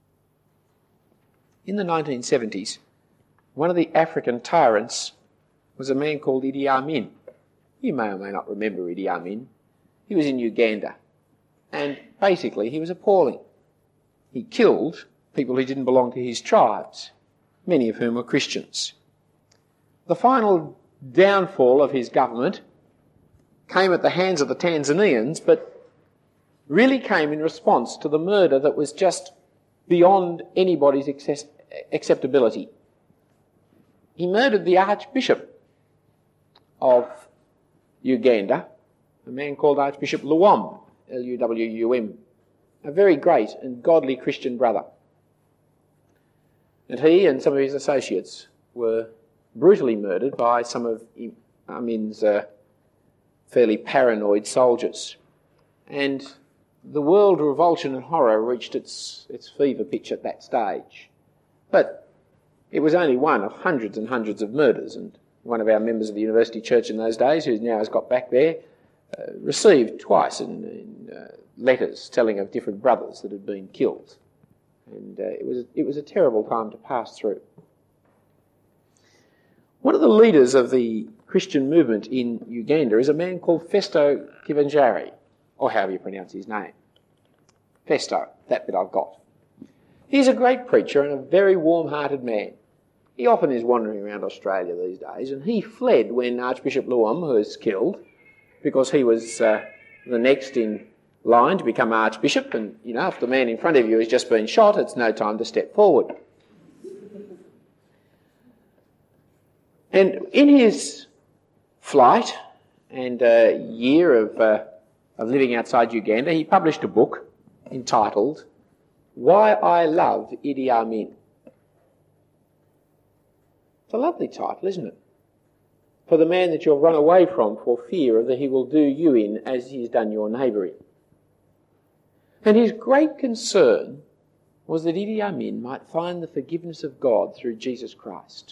In the nineteen seventies, one of the African tyrants was a man called Idi Amin. You may or may not remember Idi Amin. He was in Uganda. And basically he was appalling. He killed people who didn't belong to his tribes, many of whom were Christians. The final downfall of his government came at the hands of the Tanzanians, but really came in response to the murder that was just beyond anybody's access- acceptability. He murdered the Archbishop of Uganda, a man called Archbishop Luwum, L U W U M, a very great and godly Christian brother. And he and some of his associates were brutally murdered by some of Amin's uh, fairly paranoid soldiers. And the world revulsion and horror reached its, its fever pitch at that stage. But it was only one of hundreds and hundreds of murders, and one of our members of the university church in those days, who now has got back there, uh, received twice in, in uh, letters telling of different brothers that had been killed. And uh, it was it was a terrible time to pass through. One of the leaders of the Christian movement in Uganda is a man called Festo Kivanjari, or however you pronounce his name. Festo, that bit I've got. He's a great preacher and a very warm-hearted man. He often is wandering around Australia these days, and he fled when Archbishop Luwum was killed, because he was uh, the next in line to become Archbishop, and, you know, if the man in front of you has just been shot, it's no time to step forward. And in his flight and uh, year of, uh, of living outside Uganda, he published a book entitled Why I Love Idi Amin. It's a lovely title, isn't it? For the man that you'll run away from for fear of that he will do you in as he's done your neighbour in. And his great concern was that Idi Amin might find the forgiveness of God through Jesus Christ.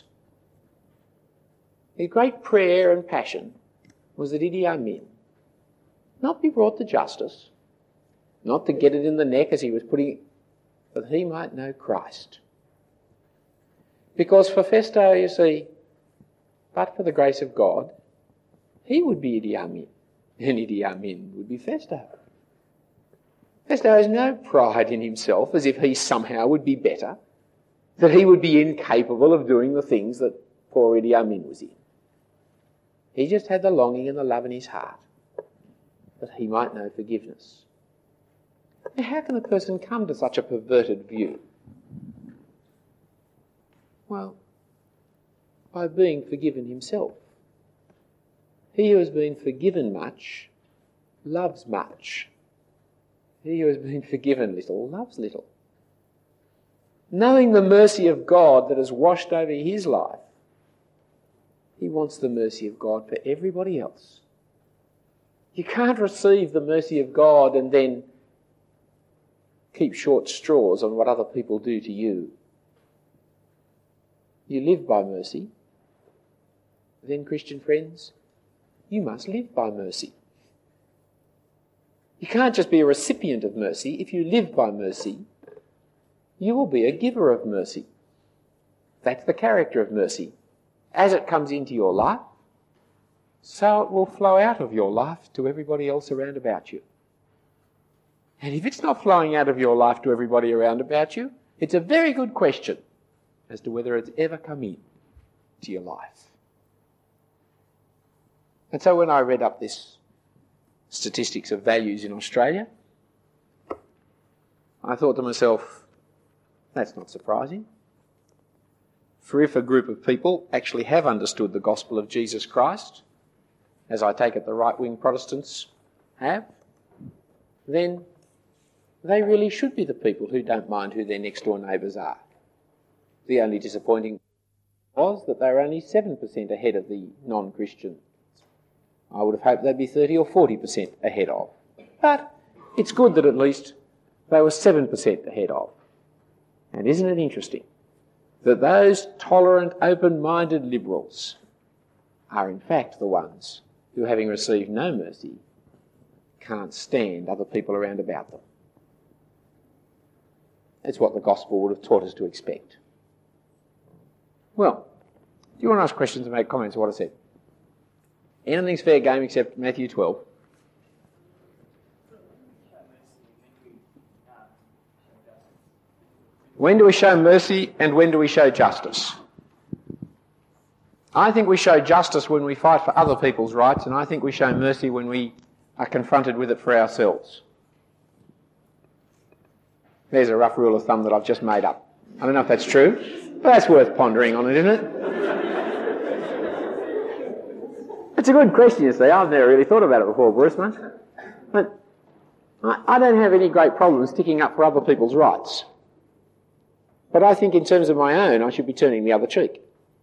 His great prayer and passion was that Idi Amin not be brought to justice, not to get it in the neck as he was putting it, but that he might know Christ. Because for Festo, you see, but for the grace of God, he would be Idi Amin, and Idi Amin would be Festo. Festo has no pride in himself as if he somehow would be better, that he would be incapable of doing the things that poor Idi Amin was in. He just had the longing and the love in his heart that he might know forgiveness. Now, how can a person come to such a perverted view? Well, By being forgiven himself. He who has been forgiven much loves much. He who has been forgiven little loves little. Knowing the mercy of God that has washed over his life, he wants the mercy of God for everybody else. You can't receive the mercy of God and then keep short straws on what other people do to you. You live by mercy. Then, Christian friends, you must live by mercy. You can't just be a recipient of mercy. If you live by mercy, you will be a giver of mercy. That's the character of mercy. As it comes into your life, so it will flow out of your life to everybody else around about you. And if it's not flowing out of your life to everybody around about you, it's a very good question as to whether it's ever come in to your life. And so when I read up this statistics of values in Australia, I thought to myself, that's not surprising. For if a group of people actually have understood the gospel of Jesus Christ, as I take it the right-wing Protestants have, then they really should be the people who don't mind who their next-door neighbours are. The only disappointing was that they were only seven percent ahead of the non-Christians. I would have hoped they'd be thirty or forty percent ahead of. But it's good that at least they were seven percent ahead of. And isn't it interesting that those tolerant, open-minded liberals are in fact the ones who, having received no mercy, can't stand other people around about them. It's what the gospel would have taught us to expect. Well, do you want to ask questions and make comments on what I said? Anything's fair game except Matthew twelve. When do we show mercy and when do we show justice? I think we show justice when we fight for other people's rights, and I think we show mercy when we are confronted with it for ourselves. There's a rough rule of thumb that I've just made up. I don't know if that's true, but that's worth pondering on it, isn't it? It's a good question, you see. I've never really thought about it before, Bruce, much. But I, I don't have any great problem sticking up for other people's rights. But I think in terms of my own, I should be turning the other cheek.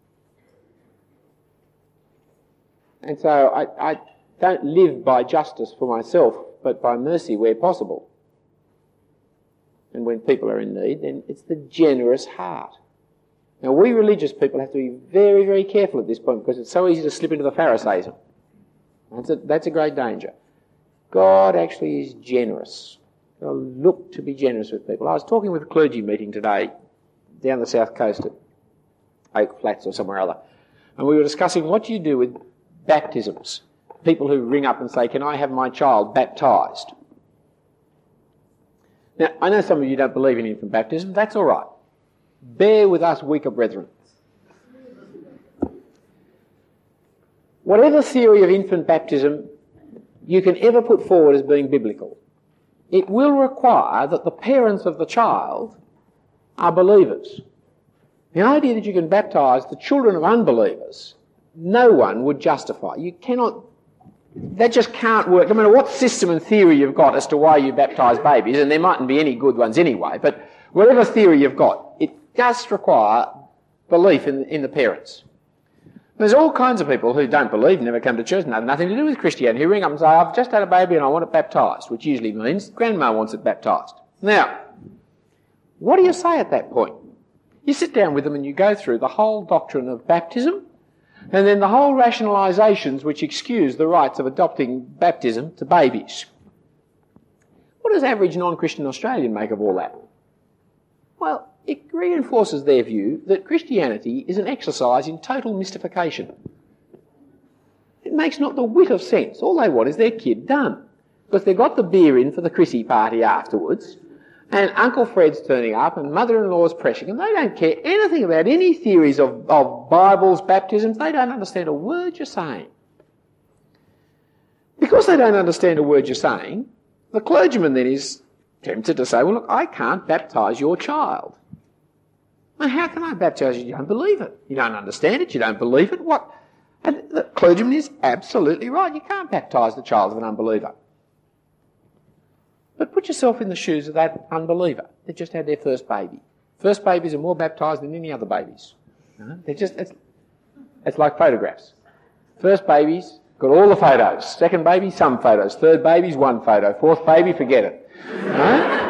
And so I, I don't live by justice for myself, but by mercy where possible. And when people are in need, then it's the generous heart. Now, we religious people have to be very, very careful at this point because it's so easy to slip into the Pharisaism. That's a, that's a great danger. God actually is generous. He'll look to be generous with people. I was talking with a clergy meeting today down the south coast at Oak Flats or somewhere or other, and we were discussing what do you do with baptisms. People who ring up and say, can I have my child baptised? Now, I know some of you don't believe in infant baptism. That's all right. Bear with us weaker brethren. Whatever theory of infant baptism you can ever put forward as being biblical, it will require that the parents of the child are believers. The idea that you can baptise the children of unbelievers, no one would justify. You cannot, that just can't work. No matter what system and theory you've got as to why you baptise babies, and there mightn't be any good ones anyway, but whatever theory you've got, it does require belief in, in the parents. There's all kinds of people who don't believe, never come to church, and have nothing to do with Christianity, who ring up and say, I've just had a baby and I want it baptised, which usually means grandma wants it baptised. Now, what do you say at that point? You sit down with them and you go through the whole doctrine of baptism, and then the whole rationalisations which excuse the rights of adopting baptism to babies. What does average non-Christian Australian make of all that? Well, it reinforces their view that Christianity is an exercise in total mystification. It makes not the whit of sense. All they want is their kid done. Because they've got the beer in for the Chrissy party afterwards, and Uncle Fred's turning up, and mother-in-law's pressing, and they don't care anything about any theories of, of Bibles, baptisms. They don't understand a word you're saying. Because they don't understand a word you're saying, the clergyman then is tempted to say, well, look, I can't baptise your child. Well, how can I baptise you? You don't believe it. You don't understand it. You don't believe it. What? And the clergyman is absolutely right. You can't baptise the child of an unbeliever. But put yourself in the shoes of that unbeliever. They've just had their first baby. First babies are more baptised than any other babies. You know? They're just, it's, it's like photographs. First babies, got all the photos. Second baby, some photos. Third baby's one photo. Fourth baby, forget it. Right?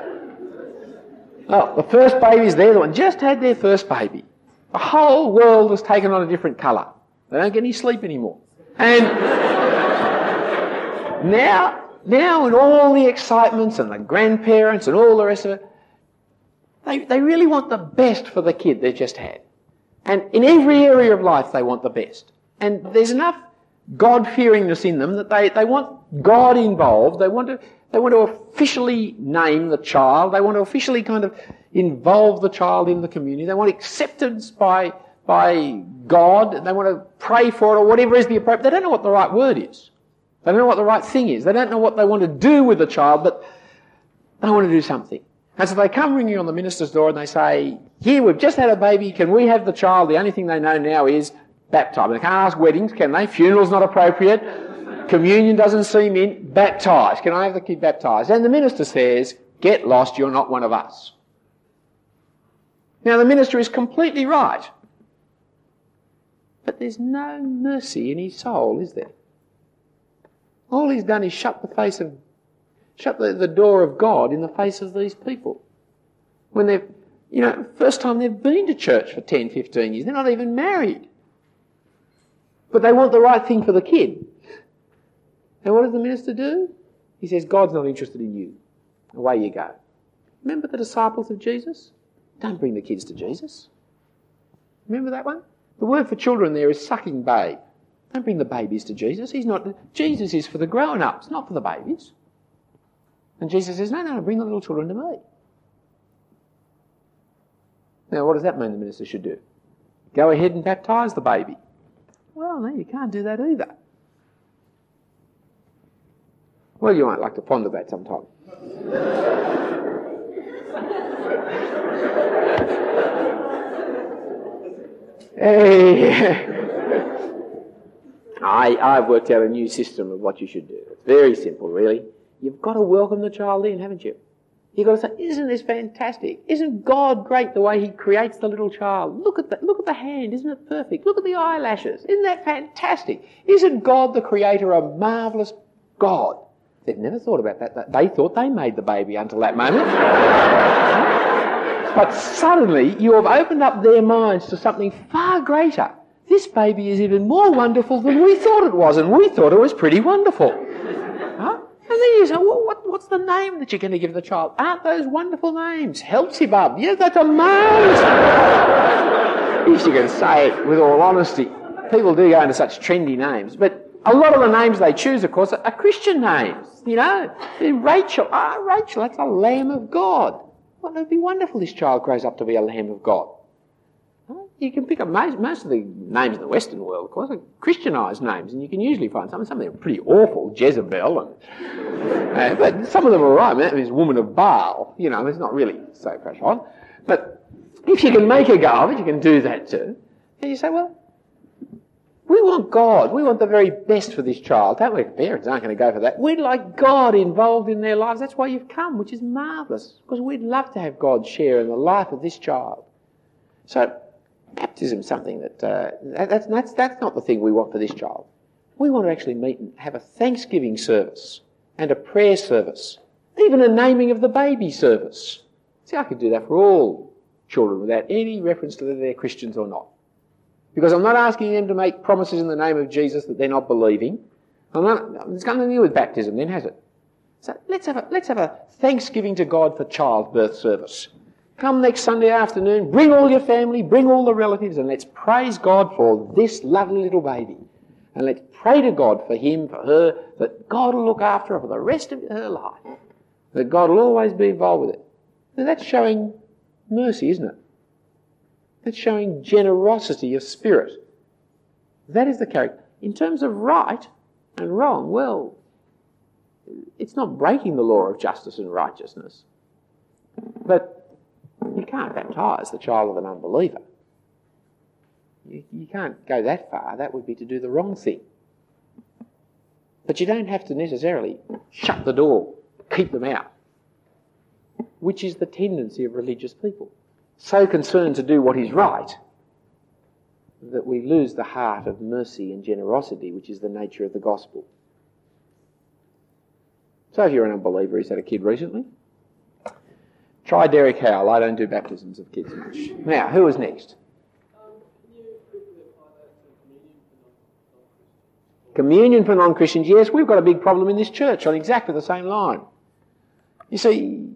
Oh, the first babies, they're the one. Just had their first baby. The whole world has taken on a different colour. They don't get any sleep anymore. And now, now in all the excitements and the grandparents and all the rest of it, they, they really want the best for the kid they've just had. And in every area of life they want the best. And there's enough God-fearingness in them that they, they want God involved. They want to they want to officially name the child. They want to officially kind of involve the child in the community. They want acceptance by by God. They want to pray for it or whatever is the appropriate. They don't know what the right word is. They don't know what the right thing is. They don't know what they want to do with the child, but they want to do something. And so they come ringing on the minister's door and they say, here, we've just had a baby. Can we have the child? The only thing they know now is baptised. They can't ask weddings, can they? Funeral's not appropriate. Communion doesn't seem in. Baptised. Can I have the kid baptised? And the minister says, get lost, you're not one of us. Now, the minister is completely right. But there's no mercy in his soul, is there? All he's done is shut the face of, shut the, the door of God in the face of these people. When they've, you know, first time they've been to church for ten, fifteen years. They're not even married. But they want the right thing for the kid. And what does the minister do? He says, God's not interested in you. Away you go. Remember the disciples of Jesus? Don't bring the kids to Jesus. Remember that one? The word for children there is sucking babe. Don't bring the babies to Jesus. He's not. Jesus is for the grown-ups, not for the babies. And Jesus says, no, no, bring the little children to me. Now, what does that mean the minister should do? Go ahead and baptise the baby. Well, no, you can't do that either. Well, you might like to ponder that sometime. Hey. I, I've worked out a new system of what you should do. It's very simple, really. You've got to welcome the child in, haven't you? You've got to say, isn't this fantastic? Isn't God great the way he creates the little child? Look at the, look at the hand, isn't it perfect? Look at the eyelashes, isn't that fantastic? Isn't God the creator a marvellous God? They've never thought about that. They thought they made the baby until that moment. But suddenly you have opened up their minds to something far greater. This baby is even more wonderful than we thought it was, and we thought it was pretty wonderful. Huh? And then you say, well, what, what's the name that you're going to give the child? Aren't those wonderful names? Healthy-bub. Yes, that's amazing. If you can say it with all honesty. People do go into such trendy names, but a lot of the names they choose, of course, are Christian names. You know, Rachel. Ah, Rachel, that's a Lamb of God. Well, it would be wonderful this child grows up to be a Lamb of God. You can pick up most, most of the names in the Western world, of course, are Christianised names, and you can usually find some. Some of them are pretty awful, Jezebel, and, uh, but some of them are right. I mean, that means woman of Baal. You know, it's not really so fresh on. But if you can make a go of it, you can do that too. And you say, well, we want God. We want the very best for this child. Don't we? Parents aren't going to go for that. We'd like God involved in their lives. That's why you've come, which is marvellous, because we'd love to have God's share in the life of this child. So baptism is something that, uh, that's, that's, that's not the thing we want for this child. We want to actually meet and have a Thanksgiving service and a prayer service, even a naming of the baby service. See, I could do that for all children without any reference to whether they're Christians or not. Because I'm not asking them to make promises in the name of Jesus that they're not believing. I'm not, it's nothing to do with baptism then, has it? So let's have a, let's have a Thanksgiving to God for childbirth service. Come next Sunday afternoon, bring all your family, bring all the relatives, and let's praise God for this lovely little baby. And let's pray to God for him, for her, that God will look after her for the rest of her life. That God will always be involved with it. Now that's showing mercy, isn't it? That's showing generosity of spirit. That is the character. In terms of right and wrong, well, it's not breaking the law of justice and righteousness. But you can't baptise the child of an unbeliever. You, you can't go that far. That would be to do the wrong thing. But you don't have to necessarily shut the door, keep them out, which is the tendency of religious people. So concerned to do what is right that we lose the heart of mercy and generosity, which is the nature of the gospel. So if you're an unbeliever who's had a kid recently, try Derek Howell. I don't do baptisms of kids much. Now, who is next? Communion for non-Christians. Yes, we've got a big problem in this church on exactly the same line. You see,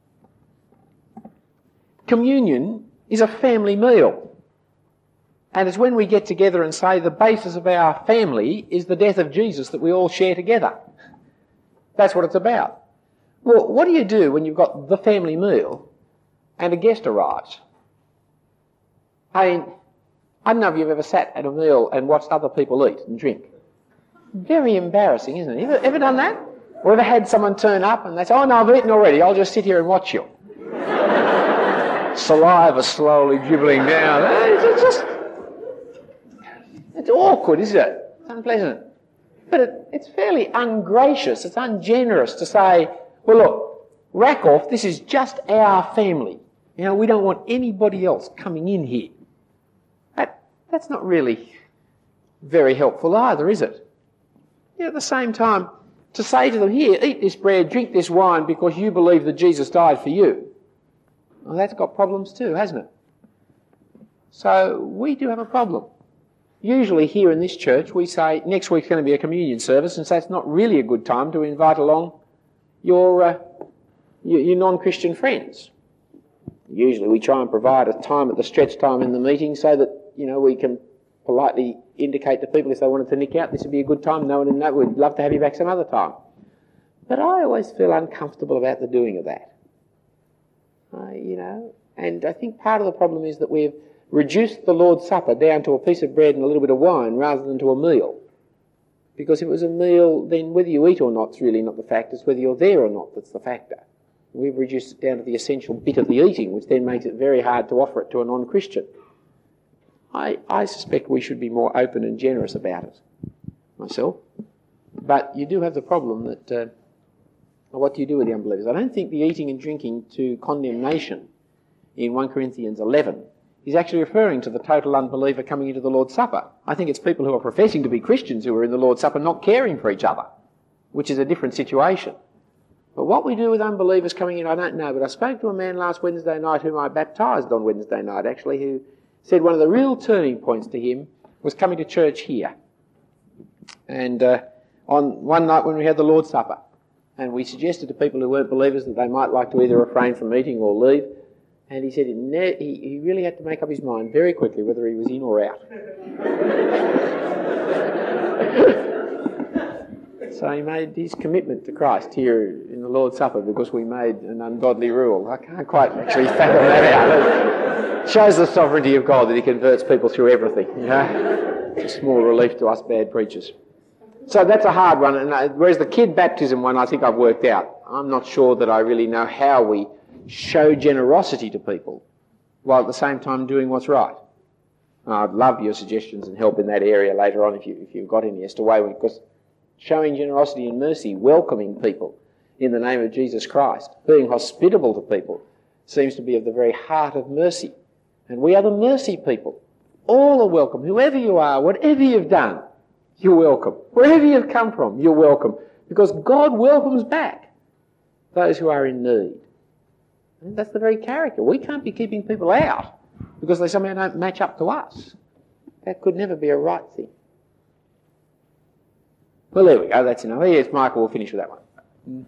communion is a family meal. And it's when we get together and say the basis of our family is the death of Jesus that we all share together. That's what it's about. Well, what do you do when you've got the family meal and a guest arrives? I mean, I don't know if you've ever sat at a meal and watched other people eat and drink. Very embarrassing, isn't it? Ever, ever done that? Or ever had someone turn up and they say, oh no, I've eaten already, I'll just sit here and watch you. Saliva slowly dribbling down. It's just, it's awkward, isn't it? It's unpleasant. But it, it's fairly ungracious, it's ungenerous to say, well look, rack off, this is just our family. You know, we don't want anybody else coming in here. That, that's not really very helpful either, is it? Yet at the same time, to say to them, here, eat this bread, drink this wine because you believe that Jesus died for you, well, that's got problems too, hasn't it? So we do have a problem. Usually here in this church we say next week's going to be a communion service, and so it's not really a good time to invite along your, uh, your, your non-Christian friends. Usually we try and provide a time at the stretch time in the meeting so that, you know, we can politely indicate to people if they wanted to nick out, this would be a good time, no one in that, we'd love to have you back some other time. But I always feel uncomfortable about the doing of that. Uh, you know, and I think part of the problem is that we've reduced the Lord's Supper down to a piece of bread and a little bit of wine rather than to a meal. Because if it was a meal, then whether you eat or not is really not the factor, it's whether you're there or not that's the factor. We've reduced it down to the essential bit of the eating, which then makes it very hard to offer it to a non-Christian. I, I suspect we should be more open and generous about it, myself. But you do have the problem that, uh, what do you do with the unbelievers? I don't think the eating and drinking to condemnation in First Corinthians eleven is actually referring to the total unbeliever coming into the Lord's Supper. I think it's people who are professing to be Christians who are in the Lord's Supper not caring for each other, which is a different situation. But what we do with unbelievers coming in, I don't know. But I spoke to a man last Wednesday night whom I baptised on Wednesday night, actually, who said one of the real turning points to him was coming to church here. And uh, on one night when we had the Lord's Supper, and we suggested to people who weren't believers that they might like to either refrain from eating or leave, and he said he, ne- he, he really had to make up his mind very quickly whether he was in or out. So he made his commitment to Christ here in the Lord's Supper because we made an ungodly rule. I can't quite actually fathom that out. It shows the sovereignty of God that he converts people through everything. You know? It's a small relief to us bad preachers. So that's a hard one. And uh, whereas the kid baptism one I think I've worked out. I'm not sure that I really know how we show generosity to people while at the same time doing what's right. I'd love your suggestions and help in that area later on if, you, if you've got any as to why, because showing generosity and mercy, welcoming people in the name of Jesus Christ, being hospitable to people, seems to be of the very heart of mercy. And we are the mercy people. All are welcome. Whoever you are, whatever you've done, you're welcome. Wherever you've come from, you're welcome. Because God welcomes back those who are in need. And that's the very character. We can't be keeping people out because they somehow don't match up to us. That could never be a right thing. Well, there we go. That's enough. Yes, Michael will finish with that one.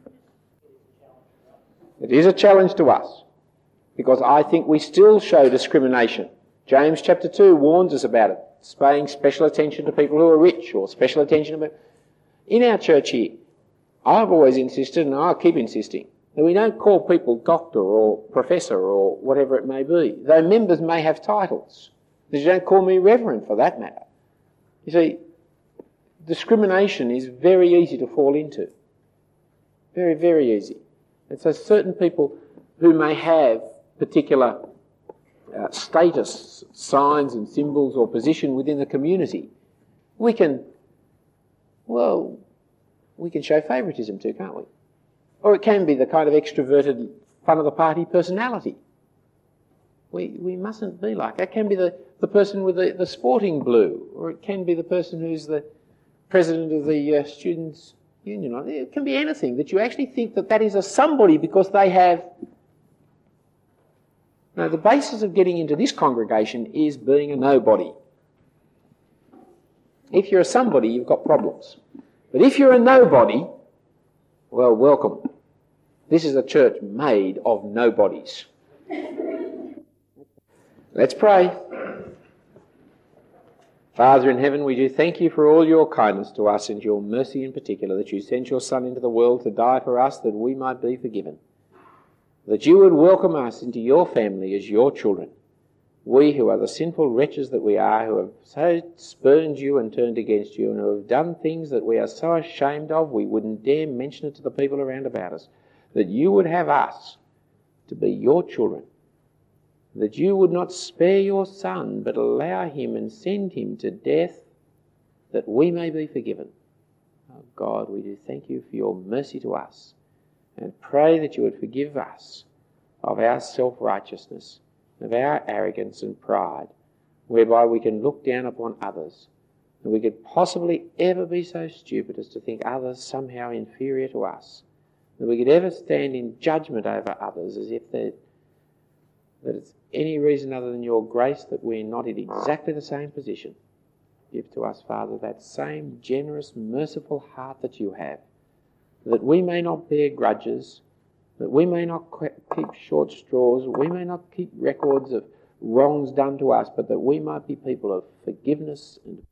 It is a challenge to us because I think we still show discrimination. James chapter two warns us about it, paying special attention to people who are rich or special attention to... In our church here, I've always insisted, and I'll keep insisting, that we don't call people doctor or professor or whatever it may be, though members may have titles. That you don't call me reverend for that matter. You see, discrimination is very easy to fall into. Very, very easy. And so certain people who may have particular uh, status signs and symbols or position within the community, we can, well, we can show favouritism too, can't we? Or it can be the kind of extroverted, fun-of-the-party personality. We we mustn't be like that. It can be the, the person with the, the sporting blue, or it can be the person who's the president of the uh, Students' Union. It can be anything that you actually think that that is a somebody because they have... Now, the basis of getting into this congregation is being a nobody. If you're a somebody, you've got problems. But if you're a nobody, well, welcome. This is a church made of nobodies. Let's pray. Father in heaven, we do thank you for all your kindness to us and your mercy in particular, that you sent your Son into the world to die for us that we might be forgiven. That you would welcome us into your family as your children. We who are the sinful wretches that we are, who have so spurned you and turned against you, and who have done things that we are so ashamed of we wouldn't dare mention it to the people around about us, that you would have us to be your children, that you would not spare your Son, but allow him and send him to death that we may be forgiven. Oh God, we do thank you for your mercy to us, and pray that you would forgive us of our self-righteousness, of our arrogance and pride, whereby we can look down upon others, and we could possibly ever be so stupid as to think others somehow inferior to us, that we could ever stand in judgment over others as if that it's any reason other than your grace that we're not in exactly the same position. Give to us, Father, that same generous, merciful heart that you have, that we may not bear grudges, that we may not keep short straws, we may not keep records of wrongs done to us, but that we might be people of forgiveness and